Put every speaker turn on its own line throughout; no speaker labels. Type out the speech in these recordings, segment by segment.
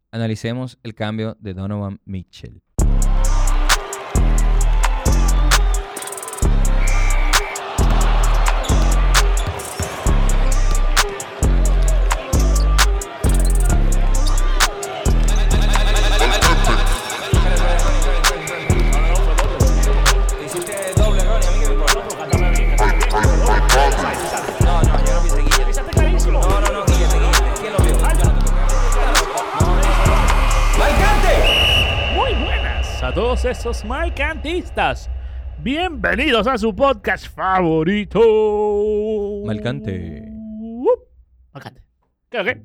analicemos el cambio de Donovan Mitchell.
A todos esos marcantistas, bienvenidos a su podcast favorito.
Marcante.
Marcante. ¿Qué?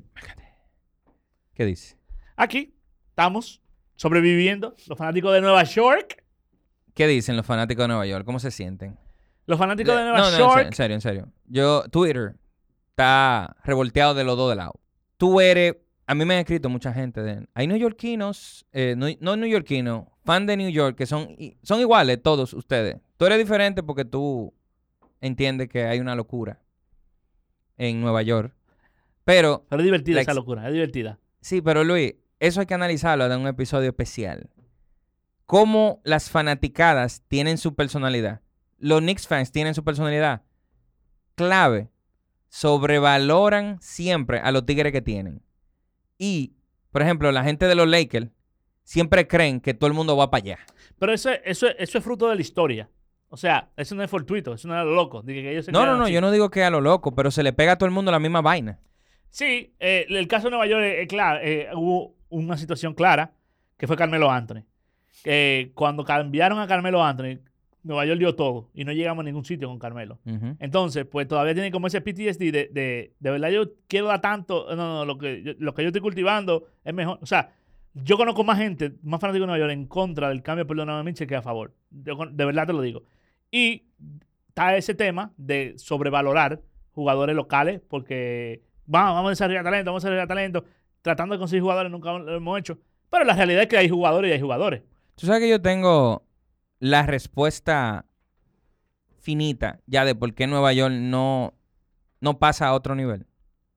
¿Qué dice?
Aquí estamos sobreviviendo, los fanáticos de Nueva York.
¿Qué dicen los fanáticos de Nueva York? ¿Cómo se sienten?
Los fanáticos de Nueva York.
En serio. Twitter está revolteado de los dos de lado. A mí me han escrito mucha gente. Hay neoyorquinos, no neoyorquinos, fan de New York, que son iguales todos ustedes. Tú eres diferente porque tú entiendes que hay una locura en Nueva York. Pero
es divertida esa locura, es divertida.
Sí, pero Luis, eso hay que analizarlo en un episodio especial. Cómo las fanaticadas tienen su personalidad. Los Knicks fans tienen su personalidad. Clave. Sobrevaloran siempre a los tigres que tienen. Y, por ejemplo, la gente de los Lakers siempre creen que todo el mundo va para allá.
Pero eso es fruto de la historia. O sea, eso no es fortuito, eso no es a lo loco.
No, yo no digo que a lo loco, pero se le pega a todo el mundo la misma vaina.
Sí, el caso de Nueva York es claro. Hubo una situación clara que fue Carmelo Anthony. Cuando cambiaron a Carmelo Anthony, Nueva York dio todo y no llegamos a ningún sitio con Carmelo. Uh-huh. Entonces, pues todavía tiene como ese PTSD de verdad yo quiero dar tanto, lo que yo estoy cultivando es mejor. O sea, yo conozco más gente, más fanáticos de Nueva York en contra del cambio por Donovan Mitchell que a favor. De verdad te lo digo. Y está ese tema de sobrevalorar jugadores locales porque vamos a desarrollar talento, tratando de conseguir jugadores, nunca lo hemos hecho. Pero la realidad es que hay jugadores y hay jugadores.
Tú sabes que yo tengo la respuesta finita ya de por qué Nueva York no pasa a otro nivel.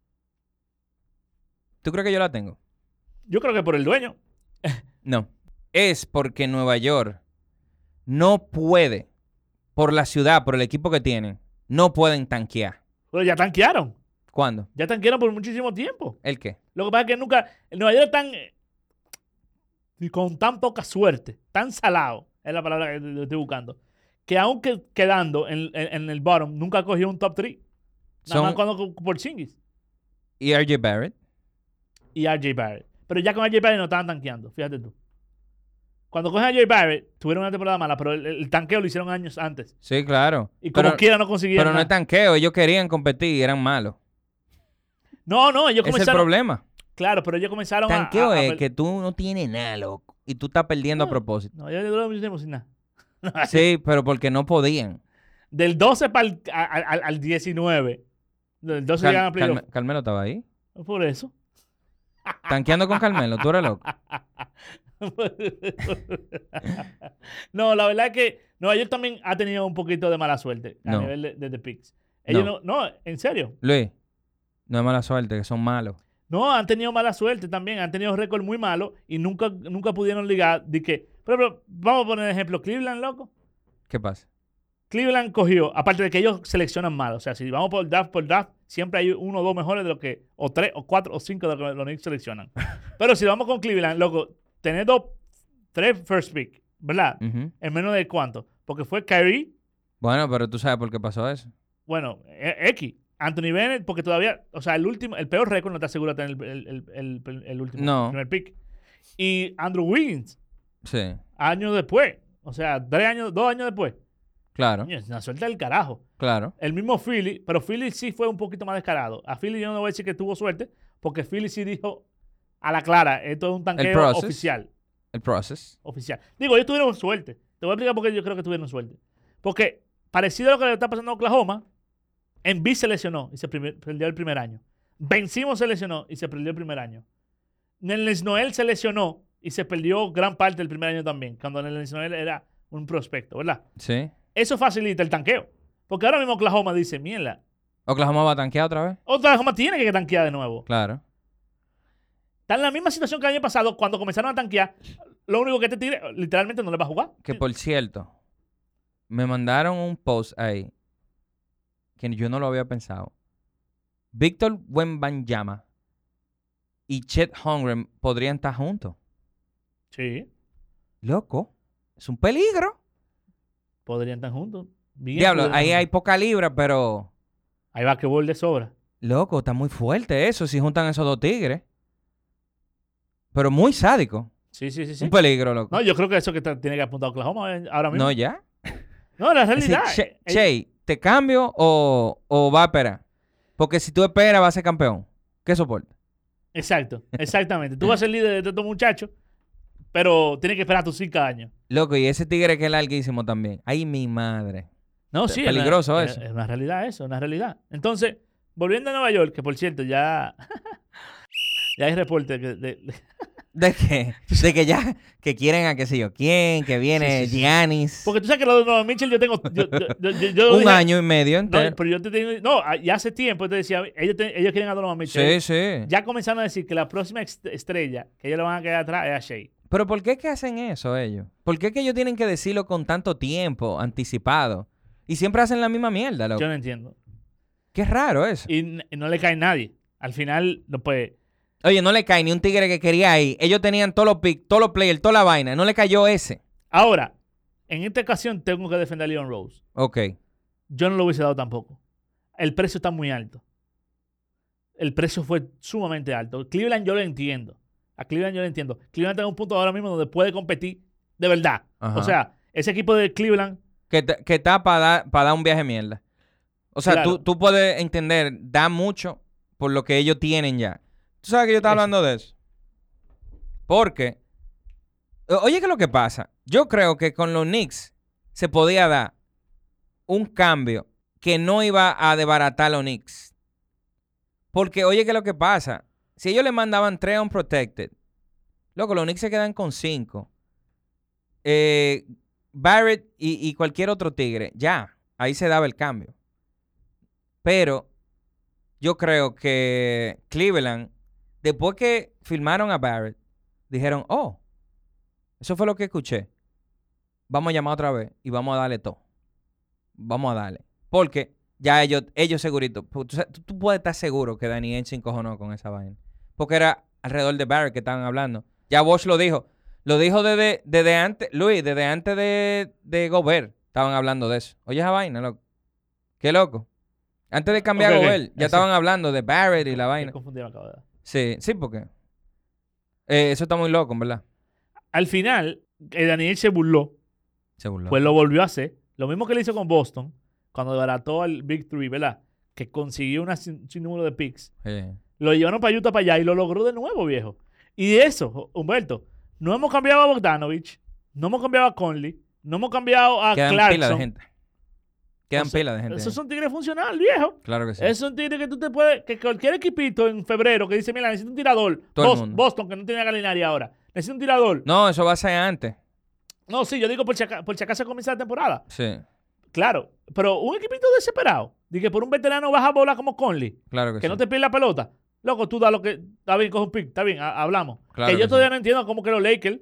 ¿Tú crees que yo la tengo?
Yo creo que por el dueño.
No. Es porque Nueva York no puede, por la ciudad, por el equipo que tienen, no pueden tanquear.
Pero ya tanquearon.
¿Cuándo?
Ya tanquearon por muchísimo tiempo.
¿El qué?
Lo que pasa es que nunca... En Nueva York están con tan poca suerte, tan salado, es la palabra que estoy buscando, que aunque quedando en el bottom, nunca cogió un top 3. Nada más cuando por Chingis.
¿Y RJ Barrett?
Pero ya con RJ Barrett no estaban tanqueando, fíjate tú. Cuando cogen a RJ Barrett, tuvieron una temporada mala, pero el tanqueo lo hicieron años antes.
Sí, claro.
Y como quiera no consiguieron
Pero no es tanqueo, ellos querían competir y eran malos.
No, ellos comenzaron...
Es el problema.
Claro, pero ellos comenzaron
tanqueo es que tú no tienes nada, loco. Y tú estás perdiendo a propósito.
No, yo lo hicimos sin nada.
Sí, pero porque no podían.
Del 12 al 19. Del 12 llegan a playoff.
¿Carmelo estaba ahí?
Por eso.
¿Tanqueando con Carmelo? ¿Tú eres loco?
No, la verdad es que Nueva York también ha tenido un poquito de mala suerte a nivel de The Picks. Ellos no, en serio.
Luis, no es mala suerte, que son malos.
No, han tenido mala suerte también. Han tenido récord muy malo y nunca pudieron ligar. Pero vamos a poner ejemplo. Cleveland, loco.
¿Qué pasa?
Cleveland cogió, aparte de que ellos seleccionan mal. O sea, si vamos por draft, siempre hay uno o dos mejores de lo que, o tres, o cuatro, o cinco de lo que los Knicks seleccionan. Pero si vamos con Cleveland, loco, tener tres first pick, ¿verdad? Uh-huh. En menos de cuánto. Porque fue Kyrie.
Bueno, pero tú sabes por qué pasó eso.
Bueno, Anthony Bennett, porque todavía, o sea, el peor récord no te asegura tener el último primer pick. Y Andrew Wiggins.
Sí.
Años después. O sea, 2 años después.
Claro.
Es una suerte del carajo.
Claro.
El mismo Philly, pero Philly sí fue un poquito más descarado. A Philly yo no voy a decir que tuvo suerte, porque Philly sí dijo a la clara, esto es un tanqueo oficial.
El proceso.
Oficial. Digo, ellos tuvieron suerte. Te voy a explicar por qué yo creo que tuvieron suerte. Porque, parecido a lo que le está pasando a Oklahoma, Embiid se lesionó y se perdió el primer año. Ben Simmons se lesionó y se perdió el primer año. Nerlens Noel se lesionó y se perdió gran parte del primer año también, cuando Nerlens Noel era un prospecto, ¿verdad?
Sí.
Eso facilita el tanqueo. Porque ahora mismo Oklahoma dice, mierda.
¿Oklahoma va a tanquear otra vez?
Oklahoma tiene que tanquear de nuevo.
Claro.
Está en la misma situación que el año pasado, cuando comenzaron a tanquear. Lo único que este Tigre literalmente no le va a jugar.
Que por cierto, me mandaron un post ahí que yo no lo había pensado. Víctor Wembanyama y Chet Holmgren podrían estar juntos.
Sí.
Loco, es un peligro.
Podrían estar juntos. Bien
Diablo,
podrían
ahí
estar
hay
juntos.
poca libra, pero...
Hay basquetbol de sobra.
Loco, está muy fuerte eso si juntan esos dos tigres. Pero muy sádico.
Sí.
Un peligro, loco.
No, yo creo que eso que tiene que apuntar a Oklahoma ahora mismo.
No, ya.
No, la
Así,
realidad.
Che, ¿te cambio o va a esperar? Porque si tú esperas, vas a ser campeón. ¿Qué soporta?
Exacto, exactamente. Tú vas a ser líder de estos muchachos, pero tienes que esperar tus 5 años.
Loco, y ese tigre que es larguísimo también. Ay, mi madre.
No, sí.
Peligroso
es
eso.
Es una realidad eso, una realidad. Entonces, volviendo a Nueva York, que por cierto ya hay reportes
¿De qué? De que ya, que quieren a qué sé yo quién, que viene
Sí.
Giannis.
Porque tú sabes que lo de Donovan Mitchell yo tengo... Yo
Un
dije-
año y medio
No,
entero.
pero yo te tengo... No, ya hace tiempo te decía, ellos quieren a Donovan Mitchell.
Sí.
Ya comenzaron a decir que la próxima estrella que ellos le van a quedar atrás es a Shea.
Pero ¿por qué que hacen eso ellos? ¿Por qué que ellos tienen que decirlo con tanto tiempo anticipado? Y siempre hacen la misma mierda, loco.
Yo no entiendo.
Qué raro eso.
Y no le cae nadie. Al final, no puede...
Oye, no le cae ni un tigre que quería ahí. Ellos tenían todos los picks, todos los players, toda la vaina. No le cayó ese.
Ahora, en esta ocasión tengo que defender a Leon Rose.
Ok.
Yo no lo hubiese dado tampoco. El precio está muy alto. El precio fue sumamente alto. Cleveland yo lo entiendo. A Cleveland yo lo entiendo. Cleveland está en un punto ahora mismo donde puede competir de verdad.
Ajá.
O sea, ese equipo de Cleveland...
Que está para dar un viaje mierda. O sea,
Claro.
tú puedes entender, da mucho por lo que ellos tienen ya. ¿Tú sabes que yo estaba
Eso.
hablando de eso? Porque, oye, ¿qué es lo que pasa? Yo creo que con los Knicks se podía dar un cambio que no iba a desbaratar a los Knicks. Porque, oye, ¿qué es lo que pasa? Si ellos le mandaban 3 unprotected, loco, los Knicks se quedan con 5. Barrett y cualquier otro tigre, ya, ahí se daba el cambio. Pero yo creo que Cleveland, después que firmaron a Barrett, dijeron, oh, eso fue lo que escuché. Vamos a llamar otra vez y vamos a darle todo. Vamos a darle. Porque ya ellos seguritos, tú puedes estar seguro que Danny Ainge se encojonó con esa vaina. Porque era alrededor de Barrett que estaban hablando. Ya Bosch lo dijo. Lo dijo desde antes, Luis, desde antes de Gobert. Estaban hablando de eso. Oye esa vaina, loco. Qué loco. Antes de cambiar a Gobert, ya estaban hablando de Barrett y la vaina. Sí, porque eso está muy loco, en verdad.
Al final, Daniel se burló.
Se burló.
Pues lo volvió a hacer. Lo mismo que le hizo con Boston, cuando desbarató al Big Three, ¿verdad? Que consiguió un sinnúmero de picks.
Sí.
Lo llevaron para Utah para allá y lo logró de nuevo, viejo. Y de eso, Humberto, no hemos cambiado a Bogdanovich, no hemos cambiado a Conley, no hemos cambiado a
Quedan
Clarkson.
pila de gente. Quedan
O sea,
pila de gente.
Esos son tigres funcionales, viejo.
Claro que sí.
Esos son tigres que tú te puedes... Que cualquier equipito en febrero que dice, mira, necesito un tirador.
Todo el mundo.
Boston, que no tiene Gallinari ahora. Necesito un tirador.
No, eso va a ser antes.
No, sí, yo digo por si acaso comienza la temporada.
Sí,
Claro, pero un equipito desesperado. De que por un veterano vas a bola como Conley,
claro que
que
sí.
no te pide la pelota. Loco, tú da lo que... Está bien, coge un pick. Está bien, hablamos.
Claro
que
que
yo
sí.
todavía no entiendo cómo que los Lakers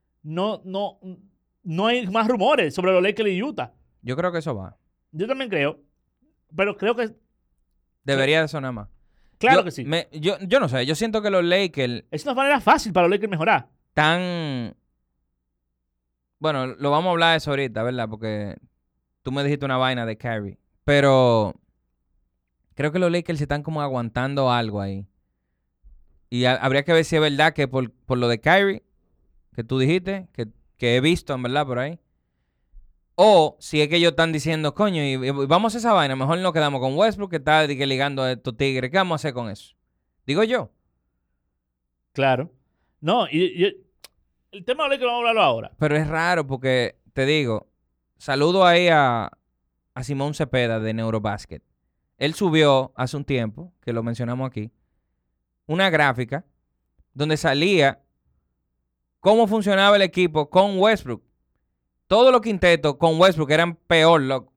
no hay más rumores sobre los Lakers y Utah.
Yo creo que eso va.
Yo también creo. Pero creo que...
Debería de sonar más.
Claro que sí.
Yo no sé. Yo siento que los Lakers
Es una manera fácil para los Lakers mejorar.
están... Bueno, lo vamos a hablar de eso ahorita, ¿verdad? Porque tú me dijiste una vaina de Kyrie. Pero creo que los Lakers se están como aguantando algo ahí. Y habría que ver si es verdad que por lo de Kyrie, que tú dijiste, que he visto, en verdad, por ahí. O si es que ellos están diciendo, coño, y vamos a esa vaina, mejor nos quedamos con Westbrook, que está ligando a estos tigres. ¿Qué vamos a hacer con eso? Digo yo.
Claro. No, y el tema de los Lakers vamos a hablarlo ahora.
Pero es raro porque, te digo, saludo ahí a Simón Cepeda de Neurobasket. Él subió hace un tiempo, que lo mencionamos aquí, una gráfica donde salía cómo funcionaba el equipo con Westbrook. Todos los quintetos con Westbrook eran peor, loco.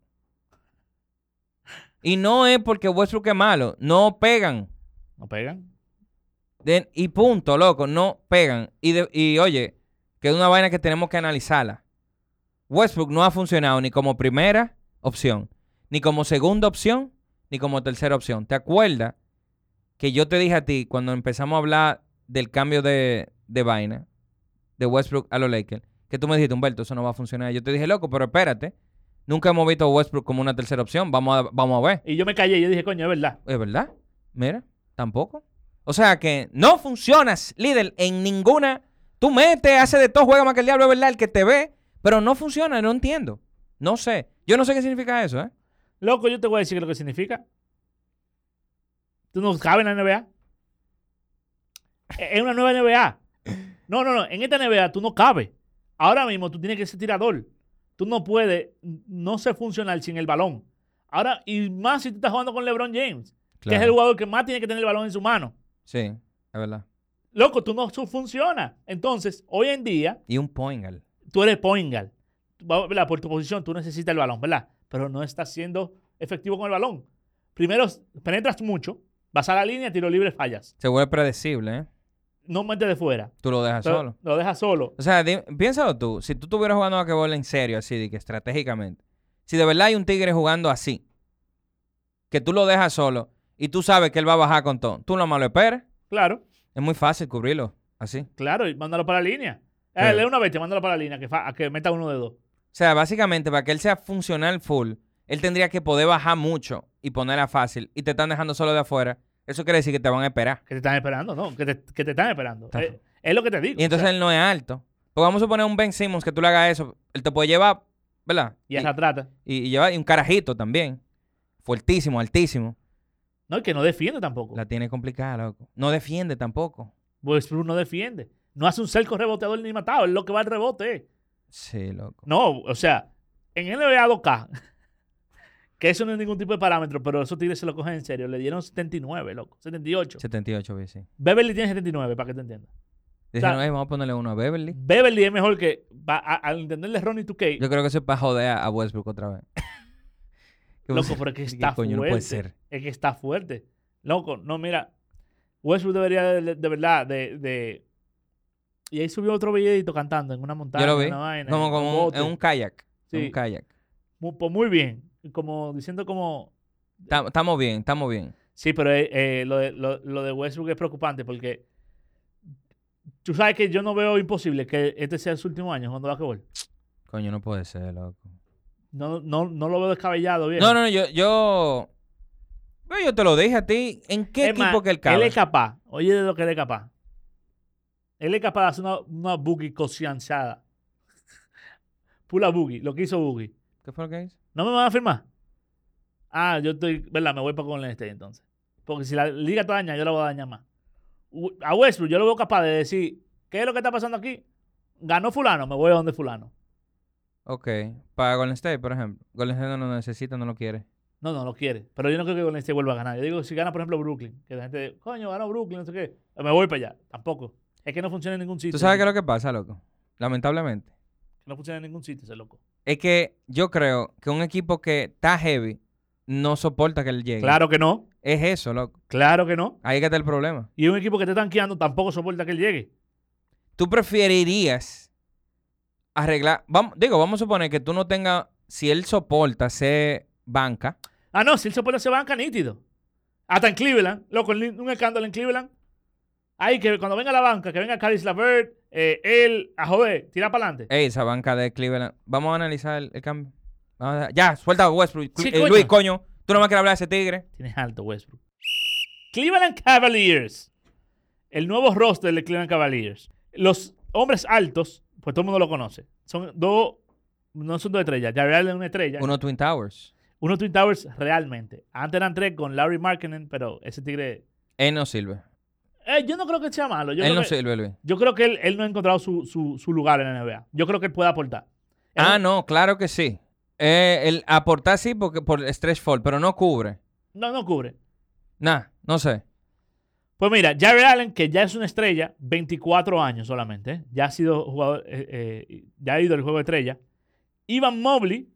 Y no es porque Westbrook es malo, no pegan.
¿No pegan?
Y punto, loco. No pegan. Y oye, que es una vaina que tenemos que analizarla. Westbrook no ha funcionado ni como primera opción, ni como segunda opción, ni como tercera opción. ¿Te acuerdas que yo te dije a ti cuando empezamos a hablar del cambio de vaina de Westbrook a los Lakers? Que tú me dijiste, Humberto, eso no va a funcionar. Yo te dije, loco, pero espérate. Nunca hemos visto a Westbrook como una tercera opción. Vamos a ver.
Y yo me callé y yo dije, coño, es verdad.
¿Es verdad? Mira, tampoco. O sea que no funcionas, líder, en ninguna. Tú metes, haces de todo, juega más que el diablo, es verdad, el que te ve. Pero no funciona, no entiendo. No sé. Yo no sé qué significa eso, ¿eh?
Loco, yo te voy a decir lo que significa. Tú no cabes en la NBA. Es una nueva NBA. No. En esta NBA tú no cabes. Ahora mismo tú tienes que ser tirador. Tú no puedes no ser funcional sin el balón. Ahora, y más si tú estás jugando con LeBron James, que es el jugador que más tiene que tener el balón en su mano.
Sí, es verdad.
Loco, tú no funciona. Entonces, hoy en día,
Y un point guard.
tú eres point guard. ¿Verdad? Por tu posición, tú necesitas el balón, ¿verdad? Pero no estás siendo efectivo con el balón. Primero, penetras mucho, vas a la línea, tiro libre, fallas.
Se vuelve predecible, ¿eh?
No metes de fuera.
Tú lo dejas solo.
Lo dejas solo.
O sea, piénsalo tú. Si tú estuvieras jugando a basquetbol en serio, así, de que estratégicamente. Si de verdad hay un tigre jugando así, que tú lo dejas solo y tú sabes que él va a bajar con todo, tú nomás lo esperas.
Claro.
Es muy fácil cubrirlo así.
Claro, y mándalo para la línea.
Sí.
Lee una bestia, mándalo para la línea, a que meta uno de dos.
O sea, básicamente, para que él sea funcional full, él tendría que poder bajar mucho y ponerla fácil. Y te están dejando solo de afuera. Eso quiere decir que te van a esperar.
Que te están esperando, ¿no? Que te están esperando. Es lo que te digo.
Y entonces
o sea,
él no es alto. Pues vamos a suponer un Ben Simmons que tú le hagas eso. Él te puede llevar, ¿verdad?
y esa trata.
Y llevar y un carajito también. Fuertísimo, altísimo.
No, y que no defiende tampoco.
La tiene complicada, loco. No defiende tampoco.
Westbrook no defiende. No hace un cerco reboteador ni matado. Es lo que va al rebote.
Sí, loco.
No, o sea, en NBA 2K, que eso no es ningún tipo de parámetro, pero esos tigres se lo cogen en serio. Le dieron 79, loco. 78.
78, sí.
Beverly tiene 79, para que te entiendas.
Dijeron,
O sea,
vamos a ponerle uno a Beverly.
Beverly es mejor que, al entenderle Ronnie 2K,
Yo creo que eso es para joder a Westbrook otra vez.
loco, pero es que está
coño,
fuerte.
no puede ser.
Es que está fuerte. Loco, no, mira, Westbrook debería de verdad Y ahí subió otro videito cantando en una montaña.
Yo lo vi.
Una vaina,
Como en un kayak.
Sí.
En un kayak.
Pues muy bien. Como diciendo como...
Estamos bien, estamos bien.
Sí, pero lo de Westbrook es preocupante porque tú sabes que yo no veo imposible que este sea su último año jugando basquetbol.
Coño, no puede ser, loco.
No lo veo descabellado, bien.
No, yo te lo dije a ti. ¿En qué equipo que él cabe?
Él es capaz. Oye, de lo que él es capaz. Él es capaz de hacer una boogie cocianzada. Pula boogie, lo que hizo boogie.
¿Qué fue lo que hizo?
¿No me van a firmar? Ah, yo estoy, ¿verdad? Me voy para Golden State entonces. Porque si la liga está dañada, yo la voy a dañar más. A Westbrook yo lo veo capaz de decir, ¿qué es lo que está pasando aquí? Ganó fulano, me voy a donde fulano.
Ok. Para Golden State, por ejemplo. Golden State no lo necesita, no lo quiere.
No lo quiere. Pero yo no creo que Golden State vuelva a ganar. Yo digo, si gana, por ejemplo, Brooklyn, que la gente, coño, ganó Brooklyn, no sé qué. Me voy para allá. Tampoco. Es que no funciona en ningún sitio.
¿Tú sabes qué es lo que pasa, loco? Lamentablemente.
Que no funciona en ningún sitio ese loco.
Es que yo creo que un equipo que está heavy no soporta que él llegue.
Claro que no.
Es eso, loco.
Claro que no.
Ahí que está el problema.
Y un equipo que esté tanqueando tampoco soporta que él llegue.
¿Tú preferirías arreglar? Vamos a suponer que tú no tengas, si él soporta ser banca.
Ah, no, si él soporta ese banca, nítido. Hasta en Cleveland, loco, un escándalo en Cleveland. Ahí que cuando venga la banca, que venga Caris LeVert, él, a joder, tira para adelante.
Ey, esa banca de Cleveland. Vamos a analizar el cambio. Ya, suelta a Westbrook.
Sí,
Luis, coño. Tú no me quieres hablar de ese tigre.
Tienes alto, Westbrook. Cleveland Cavaliers. El nuevo roster de Cleveland Cavaliers. Los hombres altos, pues todo el mundo lo conoce. Son dos, no son dos estrellas. Jarrett Allen es una estrella.
Uno Twin Towers.
Uno Twin Towers realmente. Antes eran tres con Larry Markkinen, pero ese tigre...
Él no sirve.
Yo no creo que sea malo.
Él no sirve, Luis.
Yo creo que él no ha encontrado su lugar en la NBA. Yo creo que él puede aportar.
No, claro que sí. El aportar sí porque por stretch fall, pero no cubre.
No cubre.
Nah, no sé.
Pues mira, Jarrett Allen, que ya es una estrella, 24 años solamente, ya ha sido jugador, ya ha ido al juego de estrella. Evan Mobley,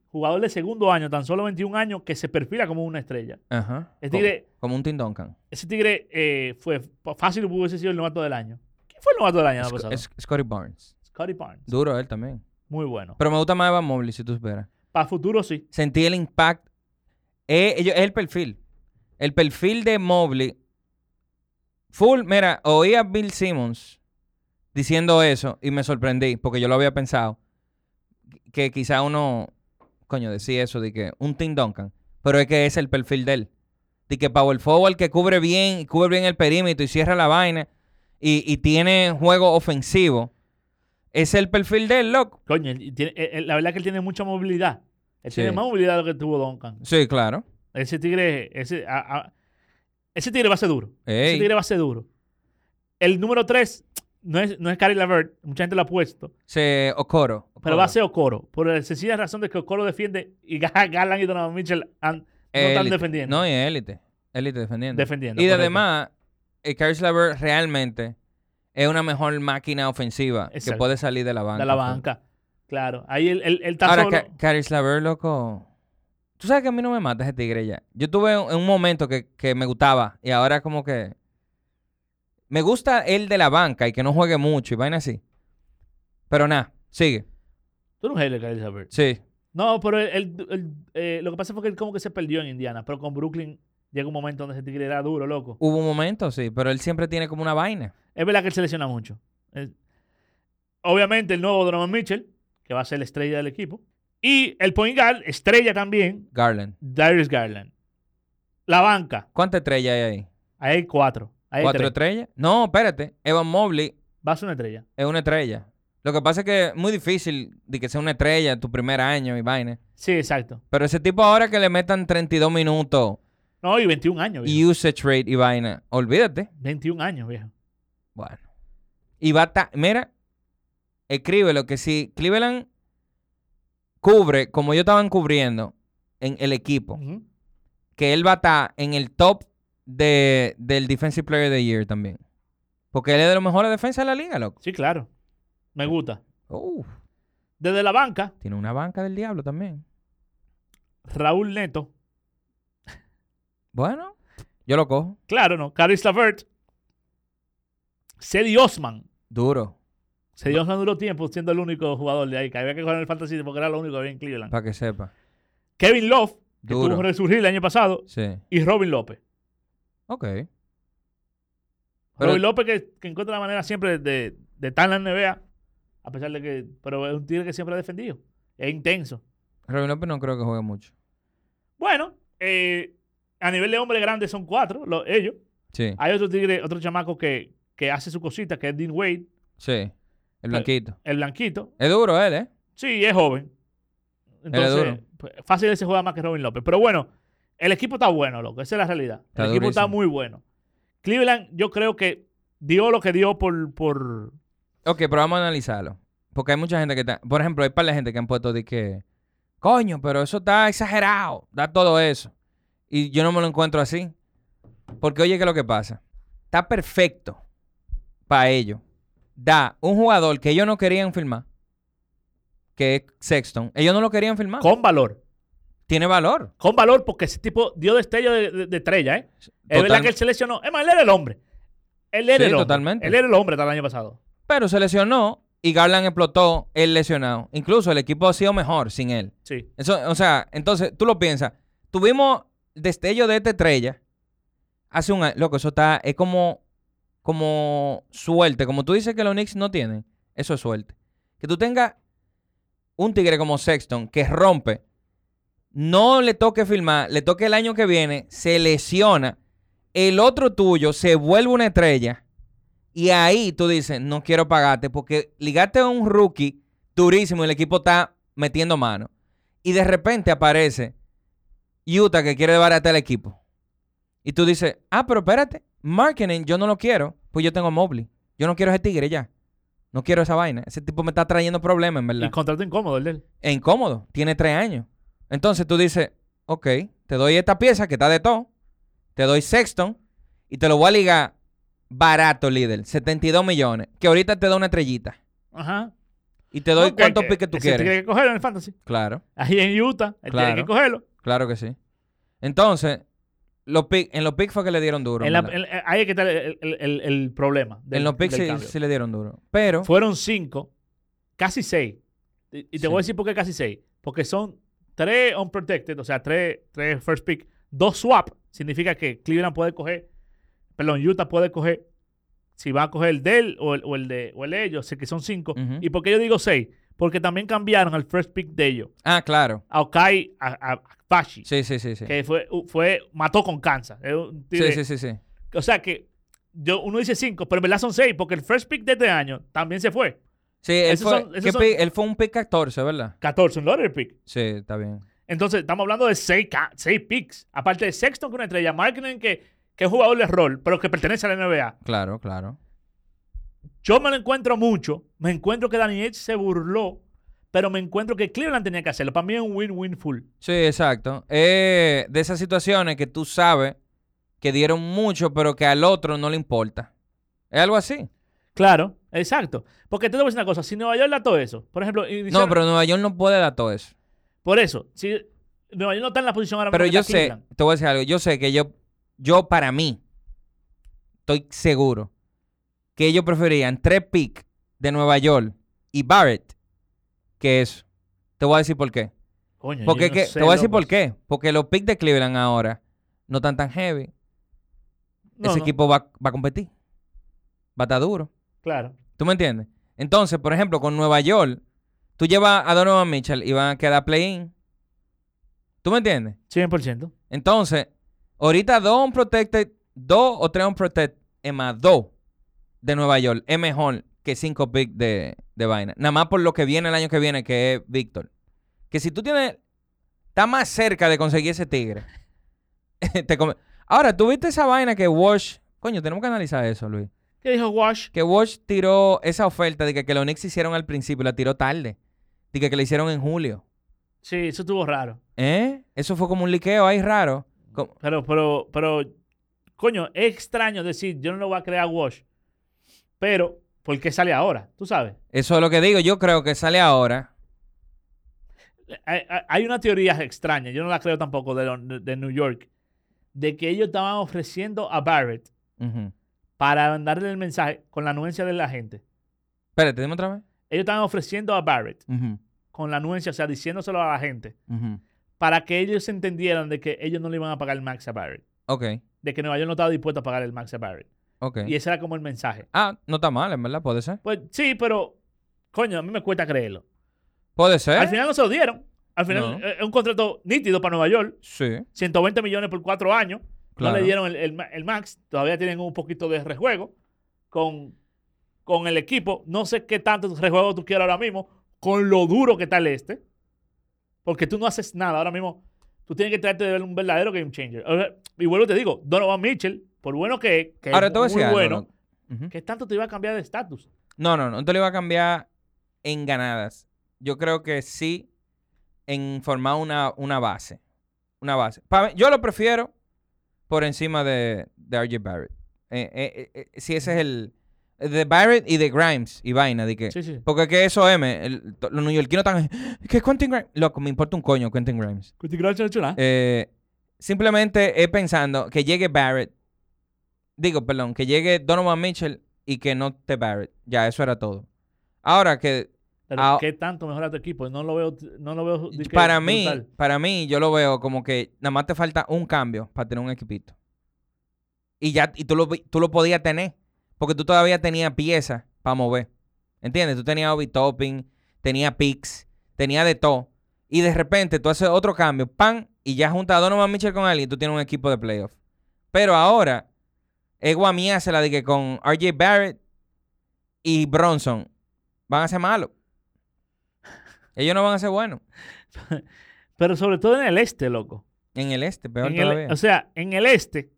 jugador de segundo año, tan solo 21 años, que se perfila como una estrella.
Ajá.
El tigre,
Como un Tim Duncan.
ese tigre fue fácil, hubiese sido el novato del año. ¿Quién fue el novato del año?
Scottie Barnes.
Scottie Barnes.
Duro él también.
Muy bueno.
Pero me gusta más Evan Mobley, si tú esperas.
Para futuro, sí.
Sentí el impacto. Es el perfil. El perfil de Mobley. Full, mira, oí a Bill Simmons diciendo eso y me sorprendí porque yo lo había pensado. Que quizá uno, decía eso de que un Tim Duncan. Pero es que es el perfil de él. De que power forward que cubre bien el perímetro y cierra la vaina y tiene juego ofensivo. Es el perfil de él, loco.
Coño, la verdad es que él tiene mucha movilidad. Él tiene más movilidad de lo que tuvo Duncan.
Sí, claro.
Ese tigre va a ser duro.
Ey.
Ese tigre va a ser duro. El número 3 no es Caris LeVert. Mucha gente lo ha puesto.
Okoro.
Pero va a ser Okoro. Por la sencilla razón de que Okoro defiende y Garland y Donovan Mitchell no están defendiendo.
No, y élite. Élite defendiendo.
Defendiendo.
Y
correcto.
además, Caris LeVert realmente es una mejor máquina ofensiva
Exacto.
que puede salir de la banca.
De la banca. Claro. Ahí él está
Ahora,
solo.
Caris LeVert, loco. Tú sabes que a mí no me mata ese tigre ya. Yo tuve en un momento que me gustaba y ahora como que me gusta él de la banca y que no juegue mucho y vaina así. Pero nada, sigue.
Tú no eres Caris LeVert.
Sí.
No, pero lo que pasa fue que él como que se perdió en Indiana. Pero con Brooklyn llega un momento donde ese tigre era duro, loco.
Hubo un momento, sí, pero él siempre tiene como una vaina.
Es verdad que él se lesiona mucho. Obviamente el nuevo Donovan Mitchell, que va a ser la estrella del equipo. Y el point guard, estrella también,
Garland.
Darius Garland. La banca,
¿Cuántas estrellas hay ahí?
ahí hay 4. Ahí hay
4
3.
estrellas. No, espérate. Evan Mobley
Va a ser una estrella.
es una estrella. Lo que pasa es que es muy difícil de que sea una estrella tu primer año y vaina.
Sí, exacto.
Pero ese tipo ahora que le metan 32 minutos
No, y 21 años,
y
viejo.
usage rate y vaina, olvídate.
21 años, viejo.
Bueno. Y va a estar, mira, escríbelo que si Cleveland cubre como ellos estaban cubriendo en el equipo,
Ujú.
que él va a estar en el top del Defensive Player of the Year también. Porque él es de los mejores defensas de la liga, loco.
Sí, claro. Me gusta.
Uf,
Desde la banca,
tiene una banca del diablo también.
Raúl Neto.
Bueno, yo lo cojo.
Claro, ¿no? Caris LeVert. Cedi Osman.
Duro.
Cedi Osman duró tiempo siendo el único jugador de ahí. Que había que jugar en el Fantasy porque era lo único que había en Cleveland.
Para que sepa.
Kevin Love, que
Duro.
tuvo que resurgir el año pasado.
Sí.
Y Robin López.
Ok.
Robin López que encuentra la manera siempre de estar en la NBA. A pesar de que... Pero es un tigre que siempre ha defendido. Es intenso.
Robin López no creo que juegue mucho.
Bueno, a nivel de hombre grande son 4, ellos.
Sí.
Hay otro tigre, otro chamaco que hace su cosita, que es Dean Wade,
Sí. El blanquito.
el blanquito.
Es duro él, ¿eh?
Sí, es joven. Entonces,
duro.
pues, fácil él se juega más que Robin López. Pero bueno, el equipo está bueno, loco. Esa es la realidad.
Está
El equipo está
durísimo.
muy bueno. Cleveland, yo creo que dio lo que dio por...
Ok, pero vamos a analizarlo. Porque hay mucha gente que está... Por ejemplo, hay par de gente que han puesto de que... Coño, pero eso está exagerado. Da todo eso. Y yo no me lo encuentro así. Porque oye, ¿qué es lo que pasa? Está perfecto para ellos. Da un jugador que ellos no querían firmar, que es Sexton. Ellos no lo querían firmar.
Con valor.
Tiene valor.
Con valor porque ese tipo dio destello de estrella, ¿eh? Es verdad que él se lesionó. Es más, él era el hombre. Él era el hombre.
Totalmente.
Él era el hombre hasta el año pasado.
Pero se lesionó y Garland explotó él lesionado. Incluso el equipo ha sido mejor sin él.
Sí.
Eso, o sea, entonces tú lo piensas. Tuvimos destello de esta estrella hace un año. Loco, eso está... Es como suerte. Como tú dices que los Knicks no tienen. Eso es suerte. Que tú tengas un tigre como Sexton que rompe, no le toque firmar, le toque el año que viene, se lesiona, el otro tuyo se vuelve una estrella y ahí tú dices, no quiero pagarte porque ligaste a un rookie durísimo y el equipo está metiendo mano. Y de repente aparece Utah que quiere desbaratar el equipo. Y tú dices, pero espérate, Markkanen yo no lo quiero, pues yo tengo a Mobley. Yo no quiero ese tigre ya. No quiero esa vaina. Ese tipo me está trayendo problemas, en verdad.
Y contrato incómodo el de él.
Es incómodo. Tiene 3 años. Entonces tú dices, ok, te doy esta pieza que está de todo. Te doy Sexton y te lo voy a ligar barato, líder. 72 millones. Que ahorita te da una estrellita.
Ajá.
Y te doy
No,
cuántos picks que tú
ese
quieres.
tiene que cogerlo en el fantasy.
Claro,
Ahí en Utah, él tiene que
Claro.
cogerlo.
claro que sí. Entonces, en los picks fue que le dieron duro.
En
¿verdad?
ahí es que está el problema
En los picks
del
sí,
cambio.
sí le dieron duro. Pero,
Fueron 5, casi 6. Y te
Sí.
voy a decir por qué casi 6. Porque son 3 unprotected, o sea, 3 first pick, 2 swap. Significa que Cleveland puede coger, perdón, Utah puede coger, si va a coger el de él o el de ellos, sé que son 5.
Ujú.
¿Y por qué yo digo 6? Porque también cambiaron el first pick de ellos.
claro.
A Okai, a Fashi,
Sí.
que mató con Kansas. Es un tigre.
Sí.
O sea que uno dice 5, pero en verdad son 6, porque el first pick de este año también se fue.
Sí, él
Esos
fue,
son- esos
¿qué
son-
pick? Él fue un pick 14, ¿verdad?
14, un lottery pick.
Sí, está bien.
Entonces, estamos hablando de 6 picks. Aparte de Sexton, que es una estrella. Markkinen, que es jugador de rol, pero que pertenece a la NBA.
Claro.
Yo me lo encuentro mucho. Me encuentro que Danny Ainge se burló, pero me encuentro que Cleveland tenía que hacerlo. Para mí es un win-win full.
Sí, exacto. De esas situaciones que tú sabes que dieron mucho, pero que al otro no le importa. Es algo así.
Claro, exacto. Porque te voy a decir una cosa. Si Nueva York da todo eso, por ejemplo...
No, pero Nueva York no puede dar todo eso.
Por eso, si Nueva York no está en la posición ahora mismo
Pero
que
yo
está
sé,
Cleveland.
te voy a decir algo. Yo sé que yo para mí, estoy seguro que ellos preferían 3 picks de Nueva York y Barrett que eso. Te voy a decir por qué.
Coño,
Porque
yo
es
no
que,
sé,
te voy a decir
loco.
por qué. Porque los picks de Cleveland ahora no están tan heavy.
No,
Ese
no,
equipo va a competir. Va a estar duro.
claro.
¿Tú me entiendes? Entonces, por ejemplo, con Nueva York, tú llevas a Donovan Mitchell y van a quedar play-in. ¿Tú me entiendes?
100%.
Entonces, ahorita 2 unprotected, 2 o 3 unprotected, es más 2 de Nueva York. Es mejor que 5 picks de vaina. Nada más por lo que viene el año que viene, que es Víctor. Que si tú tienes... Estás más cerca de conseguir ese tigre. Ahora, ¿tú viste esa vaina que Wash... Coño, tenemos que analizar eso, Luis.
¿Qué dijo Wash?
Que Wash tiró esa oferta de que los Knicks hicieron al principio, la tiró tarde. De que la hicieron en julio.
Sí, eso estuvo raro.
Eso fue como un liqueo ahí raro.
Pero, coño, es extraño decir, yo no lo voy a crear Wash. Pero, ¿por qué sale ahora? Tú sabes.
Eso es lo que digo. Yo creo que sale ahora.
Hay una teoría extraña, yo no la creo tampoco, de New York, de que ellos estaban ofreciendo a Barrett
Ujú.
para darle el mensaje con la anuencia de la gente.
Espérate, dime otra vez.
Ellos estaban ofreciendo a Barrett
Ujú,
con la anuencia, o sea, diciéndoselo a la gente,
ujú.
para que ellos entendieran de que ellos no le iban a pagar el max a Barrett.
Ok,
De que Nueva York no estaba dispuesto a pagar el max a Barrett.
ok.
Y ese era como el mensaje.
No está mal, en verdad, puede ser.
Pues sí, pero, coño, a mí me cuesta creerlo.
Puede ser.
Al final no se lo dieron. Al final
No.
es un contrato nítido para Nueva York.
Sí,
120 millones por 4 años.
claro.
No le dieron el max. Todavía tienen un poquito de rejuego con el equipo. No sé qué tanto rejuego tú quieras ahora mismo con lo duro que está el este. Porque tú no haces nada. Ahora mismo tú tienes que tratarte de ver un verdadero game changer. Y vuelvo y te digo, Donovan Mitchell, por bueno que
Ahora
es
te voy a decir
muy
algo,
bueno,
loco. Ujú.
¿qué tanto te iba a cambiar de estatus?
No te lo iba a cambiar en ganadas. Yo creo que sí en formar una base. Una base. Yo lo prefiero por encima de RJ Barrett. Si ese es el... De Barrett y de Grimes y vaina. De que,
Sí, sí.
porque que eso, los neoyorquinos están... ¿Qué Quentin Grimes? Loco, me importa un coño Quentin Grimes. Simplemente es pensando que llegue Barrett. Que llegue Donovan Mitchell y que no esté Barrett. Ya, eso era todo. Ahora que...
Pero ¿qué tanto mejora tu equipo? No lo veo de que
Para
brutal.
mí, yo lo veo como que nada más te falta un cambio para tener un equipito. Y tú lo podías tener. Porque tú todavía tenías piezas para mover. ¿Entiendes? Tú tenías Obi Toppin, tenías picks, tenías de todo. Y de repente tú haces otro cambio, ¡pam! Y ya juntas a Donovan Mitchell con alguien y tú tienes un equipo de playoff. Pero ahora, es guamiársela de que con RJ Barrett y Bronson van a ser malos. Ellos no van a ser buenos.
Pero sobre todo en el este, loco.
En el este, peor
En
todavía.
o sea, en el este.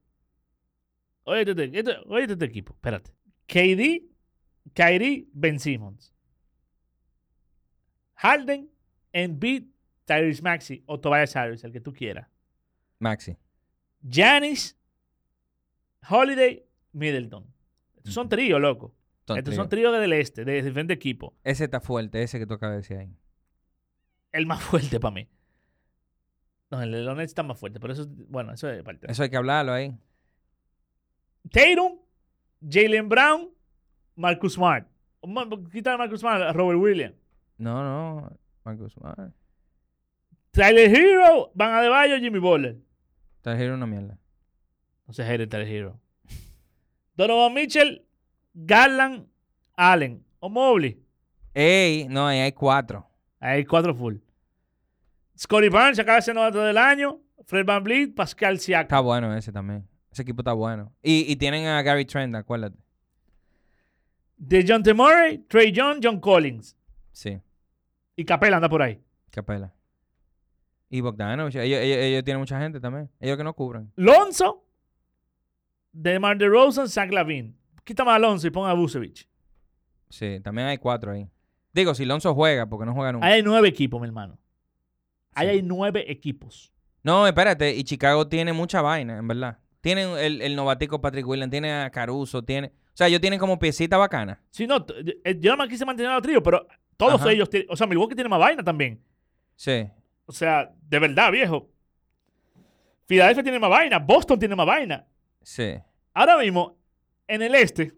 Óyete este equipo. Espérate. KD, Kyrie, Ben Simmons. Harden, Embiid, Tyrese Maxey o Tobias Harris, el que tú quieras.
Maxi.
Giannis, Holiday, Middleton. Estos son tríos, loco. Estos son tríos del este, de diferentes equipos.
Ese está fuerte, ese que tú acabas de decir ahí.
El más fuerte para mí. No, el de los Nets está más fuerte, pero eso, bueno, eso es parte.
Eso hay que hablarlo ahí.
Tatum, Jaylen Brown, Marcus Smart. Quítale a Marcus Smart a Robert Williams.
No, Marcus Smart.
Tyler Hero, Van Adebayo, Jimmy Butler.
Tyler Hero una mierda.
No se jere Tyler Hero. Donovan Mitchell, Garland, Allen o Mobley.
Ey, no, ahí hay 4.
Hay 4 full. Scottie Barnes acaba de ser novato del año. Fred VanVleet, Pascal Siakam.
Está bueno ese también. Ese equipo está bueno. Y tienen a Gary Trent, acuérdate.
DeJounte Murray, Trey Young, John Collins.
Sí,
Y Capela anda por ahí.
Capela. Y Bogdanovich. Ellos tienen mucha gente también. Ellos que no cubren.
Lonzo, DeMar DeRozan, Zach LaVine. Quítame a Lonzo y pon a Vucevic.
Sí, también hay 4 ahí. Digo, si Lonzo juega, porque no juega nunca.
Ahí hay 9 equipos, mi hermano. Ahí
Sí.
hay 9 equipos.
No, espérate. Y Chicago tiene mucha vaina, en verdad. Tienen el novatico Patrick Williams, tiene a Caruso, tiene... O sea, ellos tienen como piecita bacana.
Si no, yo nada más quise mantener al trío, pero todos
Ajá.
ellos tienen... O sea, Milwaukee tiene más vaina también.
Sí.
O sea, de verdad, viejo. Philadelphia tiene más vaina. Boston tiene más vaina.
Sí.
Ahora mismo, en el este,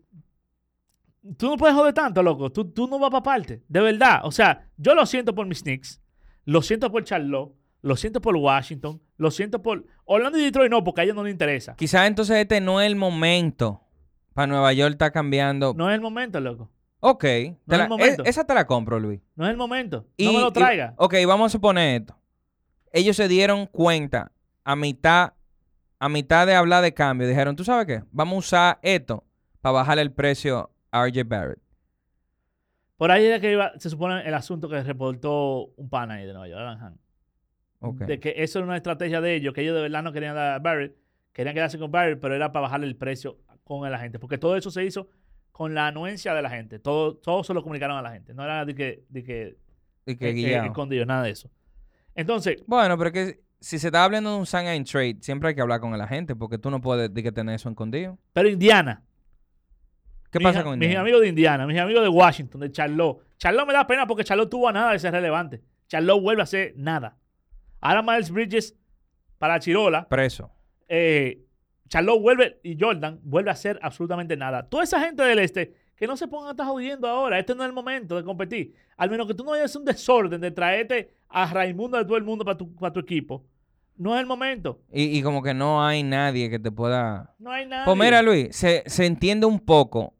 tú no puedes joder tanto, loco. Tú no vas para parte. De verdad. O sea, yo lo siento por mis Knicks. Lo siento por Charlotte. Lo siento por Washington. Lo siento por... Orlando y Detroit no, porque a ellos no les interesa.
Quizás entonces este no es el momento para Nueva York está cambiando.
No es el momento, loco.
Ok.
No es el momento.
Esa te la compro, Luis.
No es el momento. No me lo traiga.
Ok, vamos a suponer esto. Ellos se dieron cuenta a mitad de hablar de cambio. Dijeron, ¿tú sabes qué? Vamos a usar esto para bajar el precio a RJ Barrett.
Por ahí es que iba, se supone el asunto que reportó un pana ahí de Nueva York, Alan Hahn.
Ok.
De que eso era una estrategia de ellos, que ellos de verdad no querían dar a Barrett, querían quedarse con Barrett, pero era para bajarle el precio con la gente. Porque todo eso se hizo con la anuencia de la gente. Todo se lo comunicaron a la gente. No era de que
Y que guiado.
escondido, nada de eso. Entonces,
Bueno, pero que si se está hablando de un sign and trade, siempre hay que hablar con la gente porque tú no puedes de que tener eso escondido.
pero Indiana.
¿Qué pasa con
Mis
Indiana?
amigos de Indiana, mis amigos de Washington, de Charlotte. Charlotte me da pena porque Charlotte tuvo a nada de ser relevante. Charlotte vuelve a ser nada. Ahora Miles Bridges para Chirola.
Preso.
Charlotte vuelve y Jordan vuelve a ser absolutamente nada. Toda esa gente del este que no se pongan a estar jodiendo ahora. Este no es el momento de competir. Al menos que tú no vayas a un desorden de traerte a Raimundo de todo el mundo para tu equipo. No es el momento.
Y como que no hay nadie que te pueda...
No hay nada.
Pues mira, Luis, se entiende un poco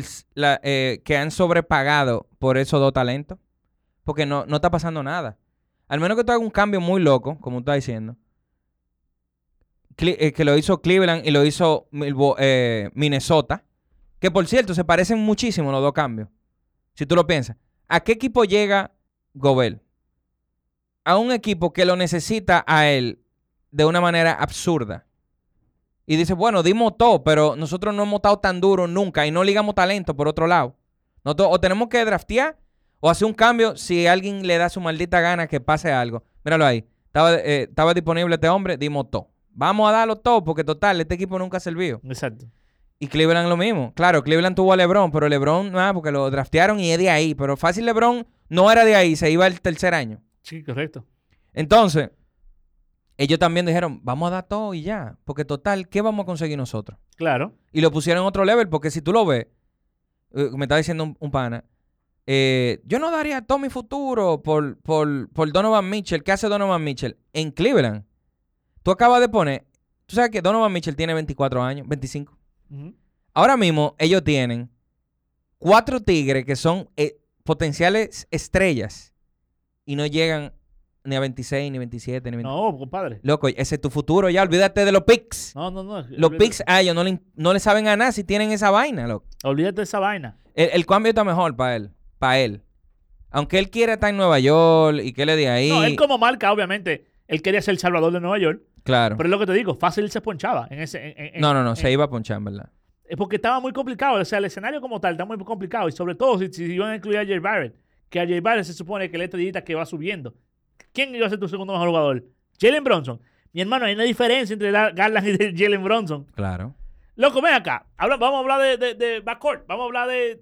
que han sobrepagado por esos 2 talentos. Porque no está pasando nada. Al menos que tú hagas un cambio muy loco, como tú estás diciendo. Que lo hizo Cleveland y lo hizo Minnesota. Que por cierto, se parecen muchísimo los 2 cambios. Si tú lo piensas. ¿A qué equipo llega Gobert? A un equipo que lo necesita a él de una manera absurda. Y dice, bueno, dimos todo, pero nosotros no hemos estado tan duros nunca y no ligamos talento por otro lado. Nosotros o tenemos que draftear o hacer un cambio si alguien le da su maldita gana que pase algo. Míralo ahí. Estaba disponible este hombre, dimos todo. Vamos a darlo todo porque total, este equipo nunca ha servido.
Exacto.
Y Cleveland lo mismo. Claro, Cleveland tuvo a LeBron, pero LeBron, porque lo draftearon y es de ahí. Pero fácil LeBron no era de ahí, se iba el tercer año.
Sí, correcto.
Entonces, ellos también dijeron, vamos a dar todo y ya. Porque total, ¿qué vamos a conseguir nosotros?
Claro.
Y lo pusieron en otro level, porque si tú lo ves, me está diciendo un pana, yo no daría todo mi futuro por Donovan Mitchell. ¿Qué hace Donovan Mitchell? En Cleveland, tú acabas de poner, tú sabes que Donovan Mitchell tiene 24 años, 25.
Uh-huh.
Ahora mismo ellos tienen 4 tigres que son potenciales estrellas y no llegan ni a 26, ni 27, ni 20.
No, compadre.
Loco, ese es tu futuro ya, olvídate de los picks.
No.
Los picks a ellos no le saben ganar si tienen esa vaina, loco.
Olvídate de esa vaina.
El cambio está mejor para él. Aunque él quiera estar en Nueva York y que le dé ahí.
No, él como marca, obviamente, él quería ser el salvador de Nueva York.
Claro.
Pero es lo que te digo, fácil él se ponchaba.
No, se iba a ponchar, en verdad.
Es porque estaba muy complicado. O sea, el escenario como tal está muy complicado. Y sobre todo si iban a incluir a Jay Barrett. Que a Jay Barrett se supone que es la estrellita que va subiendo. ¿Quién iba a ser tu segundo mejor jugador? Jalen Brunson. Mi hermano, hay una diferencia entre Garland y Jalen Brunson.
Claro.
Loco, ven acá. Vamos a hablar de backcourt. Vamos a hablar de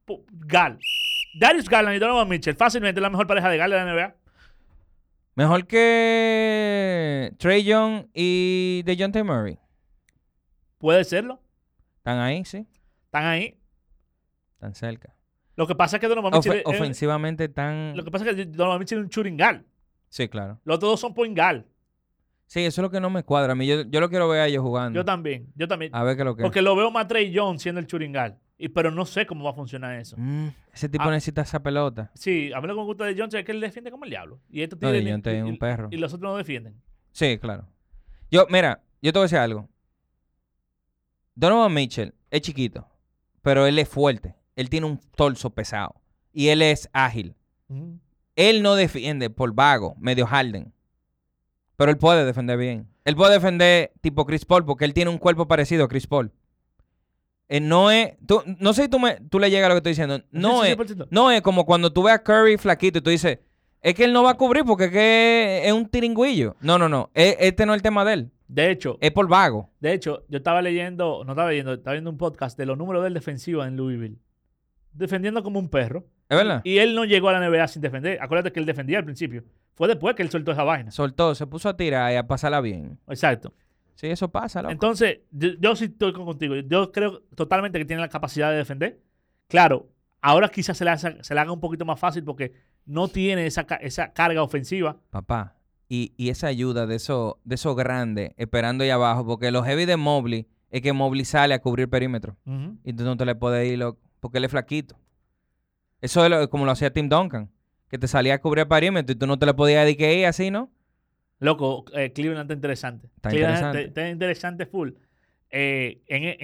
Gal. Darius Garland y Donovan Mitchell, fácilmente la mejor pareja de Gal de la NBA.
Mejor que Trae Young y DeJounte Murray.
Puede serlo.
Están ahí, sí.
Están ahí.
Están cerca.
Lo que pasa es que Donovan Mitchell...
Ofensivamente están...
Lo que pasa es que Donovan Mitchell es un shooting guard.
Sí, claro.
Los otros dos son point guard.
Sí, eso es lo que no me cuadra. A mí, yo lo quiero ver a ellos jugando.
Yo también.
A ver qué es lo que
Porque lo veo más Trae Young siendo el shooting guard. Pero no sé cómo va a funcionar eso.
Ese tipo necesita esa pelota.
Sí, a mí lo que me gusta de Johnson es que él defiende como el diablo. Y estos
No, DeJounte es un perro.
Y los otros no defienden.
Sí, claro. Mira, yo te voy a decir algo. Donovan Mitchell es chiquito, pero él es fuerte. Él tiene un torso pesado. Y él es ágil. Él no defiende por vago, medio Harden. Pero él puede defender bien. Él puede defender tipo Chris Paul porque él tiene un cuerpo parecido a Chris Paul. No es... no sé si tú le llegas a lo que estoy diciendo. No es como cuando tú ves a Curry flaquito y tú dices, es que él no va a cubrir porque es un tiringüillo. No. Este no es el tema de él.
De hecho...
Es por vago.
De hecho, yo estaba leyendo... No estaba leyendo, estaba viendo un podcast de los números del defensivo en Louisville. Defendiendo como un perro.
¿Es verdad?
Y él no llegó a la NBA sin defender. Acuérdate que él defendía al principio. Fue después que él soltó esa vaina.
Se puso a tirar y a pasarla bien.
Exacto.
Sí, eso pasa, loco.
Entonces, yo sí estoy contigo. Yo creo totalmente que tiene la capacidad de defender. Claro, ahora quizás se le haga un poquito más fácil porque no tiene esa carga ofensiva.
Papá, y esa ayuda de esos grandes esperando ahí abajo, porque los heavy de Mobley es que Mobley sale a cubrir el perímetro. Y tú no te le puedes ir, porque él es flaquito. Eso es como lo hacía Tim Duncan, que te salía a cubrir el perímetro y tú no te le podías dedicar ahí así, ¿no?
Loco, Cleveland está interesante. Está interesante full. Que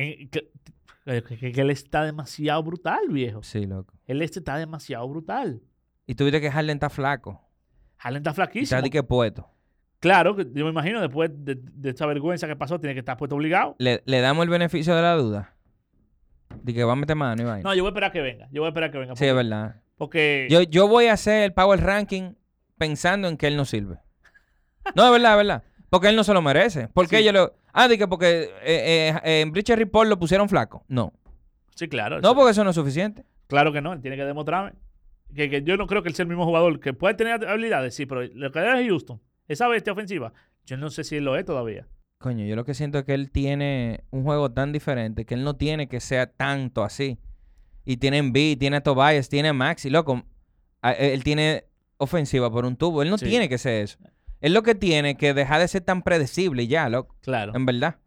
él está demasiado brutal, viejo.
Sí, loco.
Él está demasiado brutal.
Y tú viste que Harden está flaco.
Harden está flaquísimo.
Está de que puesto.
Claro, yo me imagino, después de esta vergüenza que pasó, tiene que estar puesto obligado.
¿Le damos el beneficio de la duda? De que va a meter mano y vaina.
No, yo voy a esperar que venga.
Sí, es verdad.
Porque...
Yo voy a hacer el power ranking pensando en que él no sirve. No, es verdad. Porque él no se lo merece. Porque
Sí.
porque en Bleacher Report lo pusieron flaco. No.
Sí, claro.
No, porque eso no es suficiente.
Claro que no. Él tiene que demostrarme. Que yo no creo que él sea el mismo jugador. Que puede tener habilidades, sí, pero lo que es Houston, esa bestia ofensiva, yo no sé si él lo es todavía.
Coño, yo lo que siento es que él tiene un juego tan diferente que él no tiene que ser tanto así. Y tiene Embiid, tiene a Tobias, tiene a Maxi. Loco, él tiene ofensiva por un tubo. Él no tiene que ser eso. Él lo que tiene que dejar de ser tan predecible y ya, loco.
Claro.
En verdad.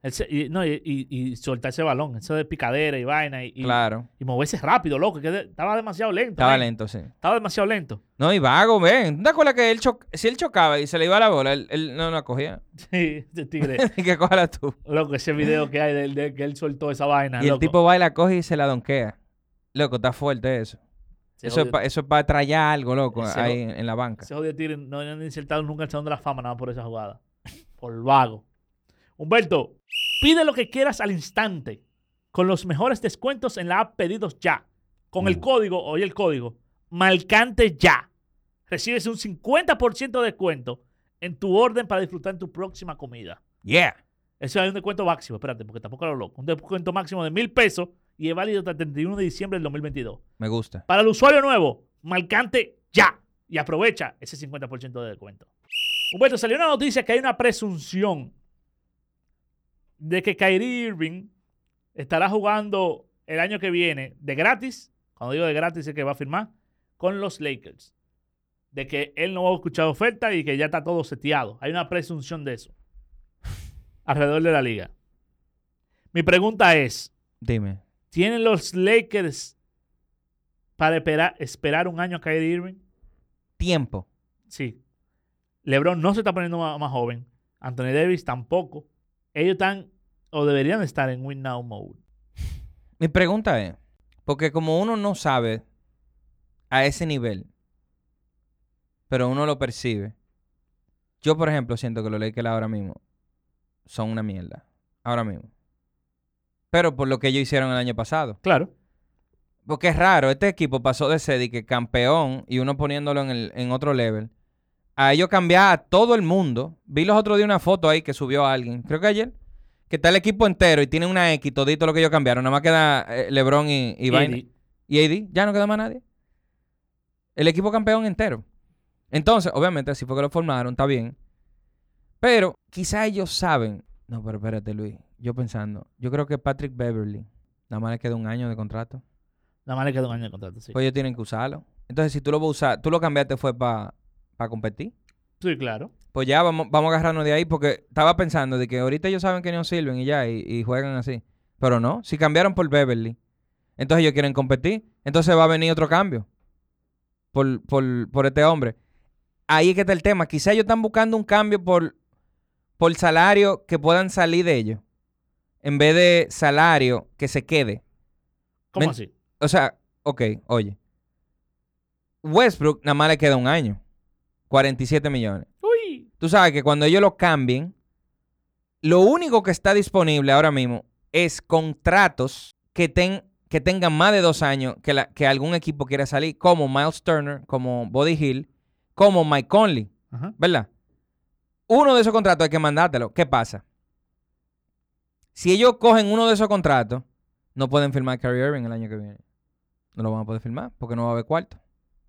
Y soltar ese balón, eso de picadera y vaina.
Claro.
Y moverse rápido, loco. Que estaba demasiado lento.
Estaba lento, sí.
Estaba demasiado lento.
No, y vago, ven. ¿Te acuerdas que si él chocaba y se le iba la bola, él no la cogía?
Sí, ese tigre.
Y que cójala tú.
Loco, ese video que hay de que él soltó esa vaina.
Y
loco.
el tipo va y la coge y se la donkea. Loco, está fuerte eso. Eso es para traer algo, loco, ahí en la banca.
Ese jodido tigre no han insertado nunca el Salón de la Fama nada por esa jugada. Por vago. Humberto, pide lo que quieras al instante. Con los mejores descuentos en la app Pedidos Ya. Con el código, oye el código, Marcante Ya. Recibes un 50% de descuento en tu orden para disfrutar en tu próxima comida.
Yeah.
Eso hay un descuento máximo, espérate, porque tampoco lo loco. Un descuento máximo de $1,000 y es válido hasta el 31 de diciembre del 2022.
Me gusta.
Para el usuario nuevo, Marcante Ya. Y aprovecha ese 50% de descuento. Humberto, salió una noticia que hay una presunción de que Kyrie Irving estará jugando el año que viene de gratis. Cuando digo de gratis es que va a firmar con los Lakers. De que él no va a escuchar oferta y que ya está todo seteado. Hay una presunción de eso alrededor de la liga. Mi pregunta es,
Dime.
¿tienen los Lakers para esperar un año a Kyrie Irving?
Tiempo.
Sí. LeBron no se está poniendo más joven. Anthony Davis tampoco. Ellos están o deberían estar en win now mode.
Mi pregunta es, porque como uno no sabe a ese nivel, pero uno lo percibe. Yo, por ejemplo, siento que los Lakers ahora mismo son una mierda. Ahora mismo. Pero por lo que ellos hicieron el año pasado.
Claro.
Porque es raro. Este equipo pasó de ser de que campeón y uno poniéndolo en otro level. A ellos cambiar a todo el mundo. Vi los otros días una foto ahí que subió alguien. Creo que ayer. Que está el equipo entero y tiene una X todito lo que ellos cambiaron. Nada más queda LeBron y vaina. Y AD, ya no queda más nadie. El equipo campeón entero. Entonces, obviamente, así fue que lo formaron, está bien. Pero quizá ellos saben. No, pero espérate, Luis. Yo pensando. Yo creo que Patrick Beverley, nada más le queda un año de contrato.
Nada más le queda un año de contrato, sí.
Pues ellos tienen que usarlo. Entonces, si tú lo vas a usar, tú lo cambiaste fue para competir.
Sí, claro.
Pues ya vamos a agarrarnos de ahí porque estaba pensando de que ahorita ellos saben que no sirven y ya, y juegan así. Pero no, si cambiaron por Beverly, entonces ellos quieren competir. Entonces va a venir otro cambio por este hombre. Ahí es que está el tema. Quizá ellos están buscando un cambio por salario que puedan salir de ellos. En vez de salario que se quede.
¿Cómo así?
O sea, ok, oye. Westbrook nada más le queda un año. 47 millones.
Uy.
Tú sabes que cuando ellos lo cambien, lo único que está disponible ahora mismo es contratos que tengan más de 2 años que algún equipo quiera salir, como Miles Turner, como Buddy Hield, como Mike Conley,
Ajá.
¿verdad? Uno de esos contratos hay que mandártelo. ¿Qué pasa? Si ellos cogen uno de esos contratos, no pueden firmar a Kyrie Irving el año que viene. No lo van a poder firmar porque no va a haber cuarto.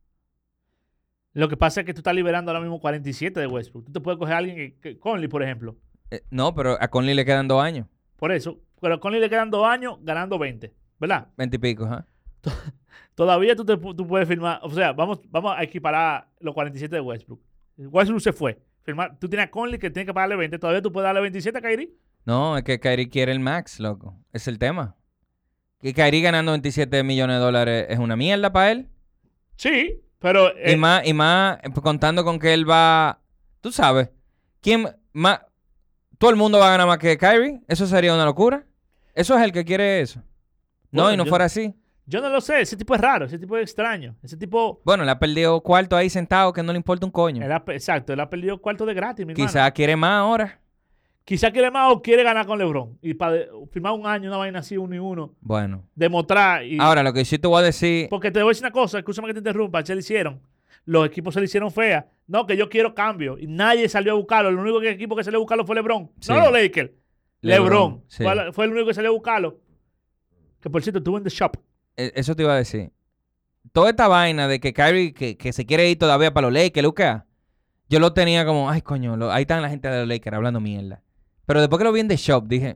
Lo que pasa es que tú estás liberando ahora mismo 47 de Westbrook. Tú te puedes coger a alguien Conley, por ejemplo.
No, pero a Conley le quedan 2 años.
Por eso. Pero a Conley le quedan 2 años ganando 20. ¿Verdad?
20 y pico, ¿ah?
Todavía tú puedes firmar. O sea, vamos a equiparar los 47 de Westbrook. Westbrook se fue. Tú tienes a Conley que tiene que pagarle 20. ¿Todavía tú puedes darle 27 a Kyrie?
No, es que Kyrie quiere el max, loco. Es el tema. Que Kyrie ganando 27 millones de dólares es una mierda para él.
Sí, pero...
Y más contando con que él va... Tú sabes. ¿Quién más? ¿Todo el mundo va a ganar más que Kyrie? Eso sería una locura. Eso es el que quiere eso. No,
Bueno,
y no fuera así.
Yo no lo sé. Ese tipo es raro. Ese tipo es extraño. Ese tipo...
Bueno, le ha perdido cuarto ahí sentado que no le importa un coño.
Exacto. Él ha perdido cuarto de gratis, mi
Quizás
hermano.
quiere más ahora.
Quizá quiere más o quiere ganar con LeBron. Y para firmar un año, una vaina así, 1 y 1.
Bueno.
Demostrar.
Ahora, lo que sí te voy a decir...
Porque te voy a decir una cosa. Escúchame que te interrumpa. Se le hicieron. Los equipos se le hicieron feas. No, que yo quiero cambio. Y nadie salió a buscarlo. El único equipo que salió a buscarlo fue LeBron.
Sí.
No los Lakers. LeBron.
Sí.
Fue el único que salió a buscarlo. Que por cierto, estuvo en The Shop.
Eso te iba a decir. Toda esta vaina de que Kyrie que se quiere ir todavía para los Lakers, Lucas, yo lo tenía como, ay, coño, ahí están la gente de los Lakers hablando mierda. Pero después que lo vi en The Shop, dije,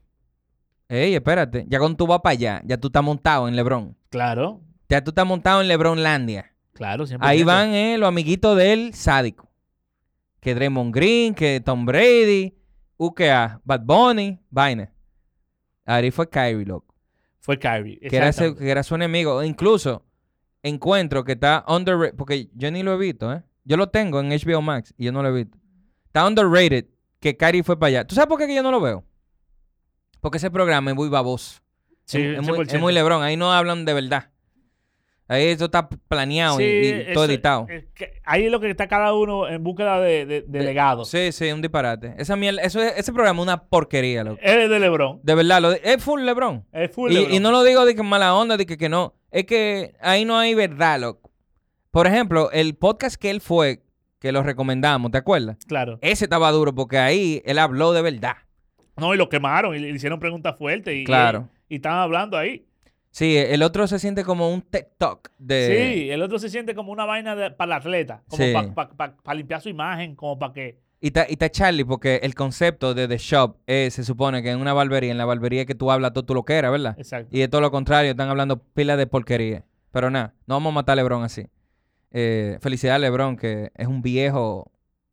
ey, espérate, ya cuando tú vas para allá, ya tú estás montado en LeBron.
Claro.
Ya tú estás montado en LeBronlandia.
Claro, 100%.
Ahí van los amiguitos de él, sádico. Que Draymond Green, que Tom Brady, UKA, Bad Bunny, vaina. Ahí fue Kyrie, loco.
Fue Kyrie.
Que era su enemigo. Incluso encuentro que está underrated, porque yo ni lo he visto, ¿eh? Yo lo tengo en HBO Max y yo no lo he visto. Está underrated que Kyrie fue para allá. ¿Tú sabes por qué que yo no lo veo? Porque ese programa es muy baboso.
Sí,
es muy LeBron. Ahí no hablan de verdad. Ahí esto está planeado y todo editado.
Ahí es lo que está cada uno en búsqueda de legado.
Sí, un disparate. Esa mierda, ese programa es una porquería, loco.
Es de LeBron.
De verdad, es full LeBron.
Es full LeBron.
Y no lo digo de que mala onda, de que no. Es que ahí no hay verdad, loco. Por ejemplo, el podcast que él fue, que lo recomendamos, ¿te acuerdas?
Claro.
Ese estaba duro porque ahí él habló de verdad.
No, y lo quemaron y le hicieron preguntas fuertes.
Claro.
Y estaban hablando ahí.
Sí, el otro se siente como un TikTok de...
Sí, el otro se siente como una vaina para el atleta. Como
Sí.
para limpiar su imagen, como para que...
Y está Charlie, porque el concepto de The Shop se supone que en una barbería, en la barbería que tú hablas todo tú lo que eras, ¿verdad?
Exacto.
Y de todo lo contrario, están hablando pila de porquería. Pero nada, no vamos a matar a LeBron así. Felicidades a LeBron, que es un viejo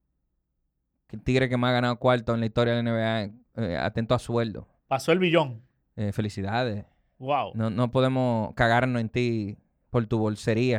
tigre que más ha ganado cuarto en la historia de la NBA, atento a sueldo.
Pasó el billón.
Felicidades.
Wow.
No podemos cagarnos en ti por tu bolsería.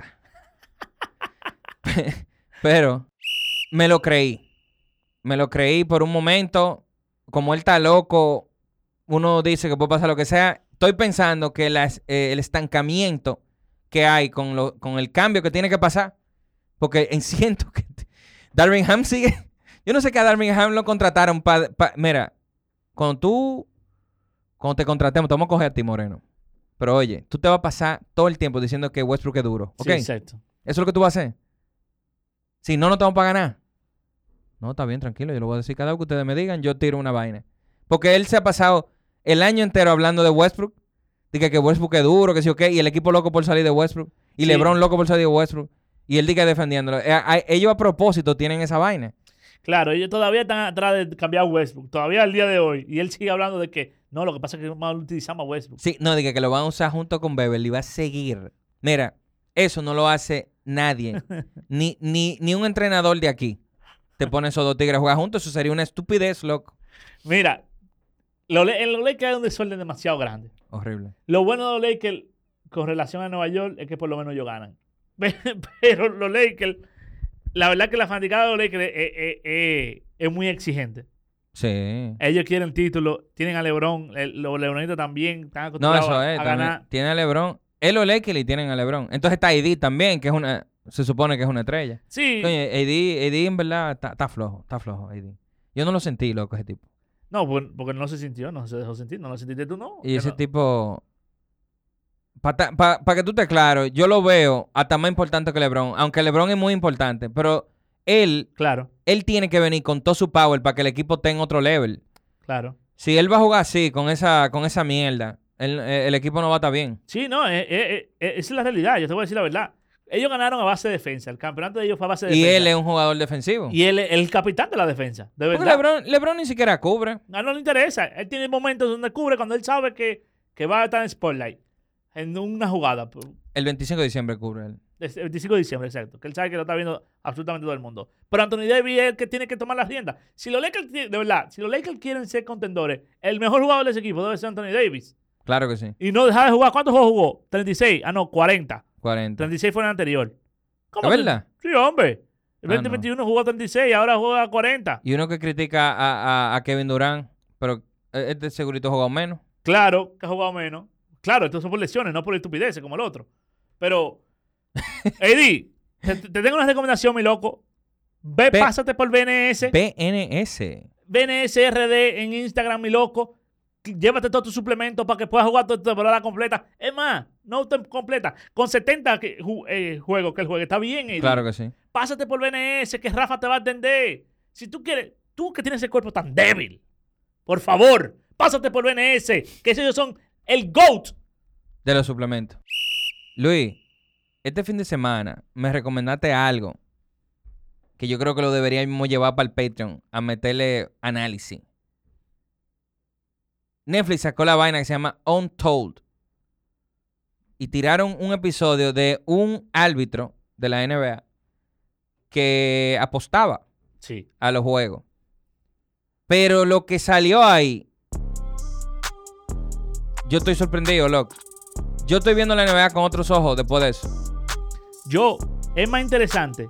Pero me lo creí. Me lo creí por un momento. Como él está loco, uno dice que puede pasar lo que sea. Estoy pensando que el estancamiento que hay con el cambio que tiene que pasar, porque siento que Darvin Ham sigue. Yo no sé que a Darvin Ham lo contrataron para... Mira, cuando te contratemos, te vamos a coger a ti, Moreno. Pero oye, tú te vas a pasar todo el tiempo diciendo que Westbrook es duro. ¿Ok?
Sí, exacto.
¿Eso es lo que tú vas a hacer? Si no, no te vamos para ganar. No, está bien, tranquilo. Yo lo voy a decir cada vez que ustedes me digan, yo tiro una vaina. Porque él se ha pasado el año entero hablando de Westbrook, Dice que Westbrook es duro, que sí o qué, y el equipo loco por salir de Westbrook. Y
Sí.
LeBron loco por salir de Westbrook. Y él dice defendiéndolo. Ellos a propósito tienen esa vaina.
Claro, ellos todavía están atrás de cambiar a Westbrook. Todavía al día de hoy. Y él sigue hablando de que no, lo que pasa es que más utilizamos a Westbrook.
Sí, no, dice que lo van a usar junto con Beverly. Va a seguir. Mira, eso no lo hace nadie. ni un entrenador de aquí te pone esos dos tigres a jugar juntos. Eso sería una estupidez, loco.
Mira, en los Lakers hay un desorden demasiado grande.
Horrible.
Lo bueno de los Lakers con relación a Nueva York es que por lo menos ellos ganan. Pero los Lakers, la verdad que la fanaticada de los Lakers es muy exigente.
Sí.
Ellos quieren títulos, tienen a LeBron, los LeBronitas también están
No,
acostumbrados
eso es.
a ganar.
Tiene a LeBron. Es los Lakers y tienen a LeBron. Entonces está AD también, que es una... Se supone que es una estrella.
Sí.
Coño, AD en verdad está flojo. Está flojo, AD. Yo no lo sentí, loco, ese tipo.
No, porque no se sintió, no se dejó sentir, no lo sentiste tú, no.
Y
Que
ese
no.
tipo... Para que tú estés claro, yo lo veo hasta más importante que LeBron. Aunque LeBron es muy importante. Pero él
Claro,
tiene que venir con todo su power para que el equipo esté en otro level.
claro.
Si él va a jugar así, con esa mierda, el equipo no va a estar bien.
Sí, no, esa es la realidad, yo te voy a decir la verdad. Ellos ganaron a base de defensa, el campeonato de ellos fue a base de
Y
defensa.
él es un jugador defensivo.
Y él es el capitán de la defensa, de
Porque
verdad.
LeBron ni siquiera cubre.
A él no le interesa, él tiene momentos donde cubre cuando él sabe que va a estar en spotlight, en una jugada.
El 25 de diciembre cubre él.
El 25 de diciembre, exacto. Que él sabe que lo está viendo absolutamente todo el mundo. Pero Anthony Davis es el que tiene que tomar las riendas. Si los Lakers, de verdad, si los Lakers quieren ser contendores, el mejor jugador de ese equipo debe ser Anthony Davis.
Claro que sí.
Y no dejar de jugar. ¿Cuántos juegos jugó? 36. Ah, no, 40.
40.
36 fue en el anterior.
¿Es verdad?
Sí, hombre. El
Ah,
2021 jugó 36, ahora juega 40.
Y uno que critica a Kevin Durant, pero este segurito jugó menos.
Claro que ha jugado menos. Claro, esto son por lesiones, no por estupideces como el otro. Pero, Eddie, te tengo una recomendación, mi loco. Pásate por BNS.
BNS.
BNSRD en Instagram, mi loco. Llévate todos tus suplementos para que puedas jugar toda tu temporada completa. Es más, no completa. Con 70 juegos que él juegue. Está bien, Eddie.
Claro que sí.
Pásate por BNS, que Rafa te va a atender. Si tú quieres, tú que tienes ese cuerpo tan débil, por favor, pásate por BNS, que ellos son el GOAT.
De los suplementos. Luis, este fin de semana me recomendaste algo que yo creo que lo deberíamos llevar para el Patreon a meterle análisis. Netflix sacó la vaina que se llama Untold y tiraron un episodio de un árbitro de la NBA que apostaba
Sí.
a los juegos. Pero lo que salió ahí, yo estoy sorprendido, loco. Yo estoy viendo la NBA con otros ojos después de eso.
Es más interesante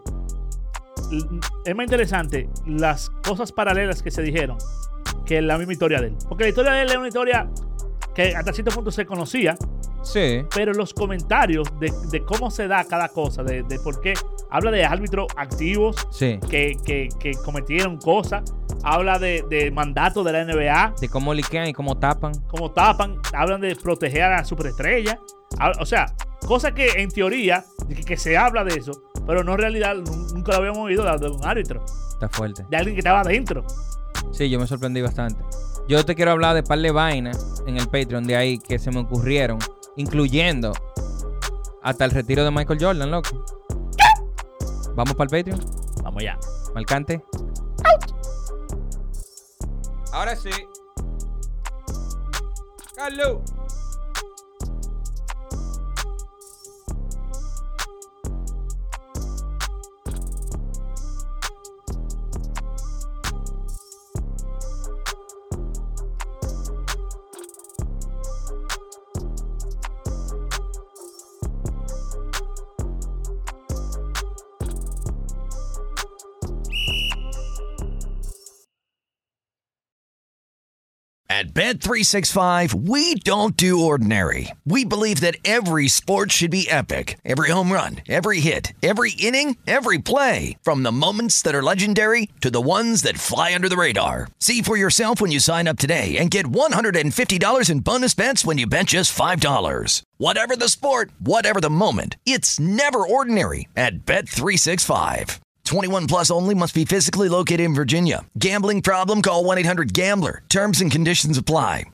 las cosas paralelas que se dijeron que la misma historia de él. Porque la historia de él es una historia que hasta cierto punto se conocía,
Sí.
pero los comentarios de cómo se da cada cosa, de por qué, habla de árbitros activos
Sí.
que cometieron cosas, habla de mandatos de la NBA,
De cómo liquean y cómo tapan.
cómo tapan, hablan de proteger a la superestrella, o sea, cosas que en teoría que se habla de eso, pero no en realidad nunca lo habíamos oído de un árbitro,
Está fuerte.
de alguien que estaba adentro.
Sí, yo me sorprendí bastante. Yo te quiero hablar de par de vainas en el Patreon de ahí que se me ocurrieron, incluyendo hasta el retiro de Michael Jordan, loco. ¿Vamos para el Patreon?
Vamos ya.
Marcante. Ahora sí. Carlos.
At Bet365, we don't do ordinary. We believe that every sport should be epic. Every home run, every hit, every inning, every play. From the moments that are legendary to the ones that fly under the radar. See for yourself when you sign up today and get $150 in bonus bets when you bet just $5. Whatever the sport, whatever the moment, it's never ordinary at Bet365. 21 plus only. Must be physically located in Virginia. Gambling problem? Call 1-800-GAMBLER. Terms and conditions apply.